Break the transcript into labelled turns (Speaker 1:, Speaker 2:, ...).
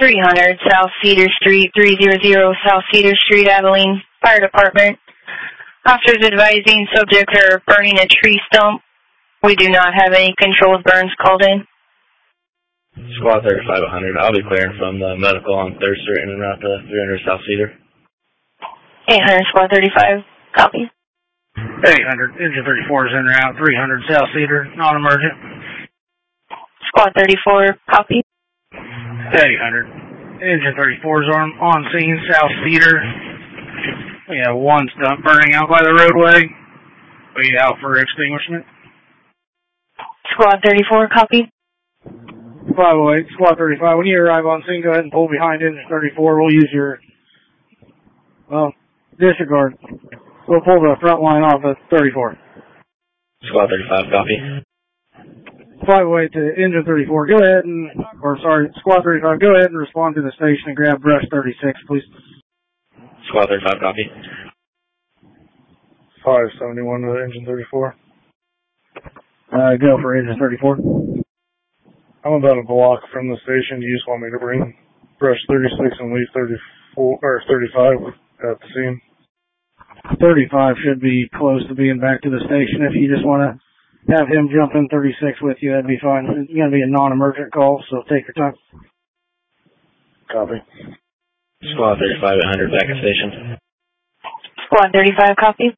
Speaker 1: 300 South Cedar Street, 300 South Cedar Street, Abilene Fire Department. Officers advising subjects are burning a tree stump. We do not have any controlled burns called in.
Speaker 2: Squad 3500, I'll be clearing from the medical on 3rd Street and en route to 300 South Cedar.
Speaker 1: 800 Squad 35, copy.
Speaker 3: 800, Engine 34 is en route, 300 South Cedar, non-emergent.
Speaker 1: Squad 34, copy.
Speaker 3: 800, Engine 34 is on scene, South Cedar. We have one stump burning out by the roadway. We out for extinguishment.
Speaker 1: Squad 34, copy.
Speaker 3: 508, Squad 35, when you arrive on scene, go ahead and pull behind Engine 34. We'll use your, disregard. We'll pull the front line off at 34.
Speaker 2: Squad 35, copy.
Speaker 3: 508 to Engine 34, go ahead and, Squad 35, go ahead and respond to the station and grab brush 36, please.
Speaker 2: Squad 35, copy.
Speaker 3: 571 to Engine 34. Go for Engine 34. I'm about a block from the station. Do you just want me to bring brush 36 and leave 34 or 35 at the scene? 35 should be close to being back to the station. If you just want to have him jump in 36 with you, that'd be fine. It's going to be a non-emergent call, so take your time. Copy.
Speaker 2: Squad 35 800, back at station.
Speaker 1: Squad 35, copy.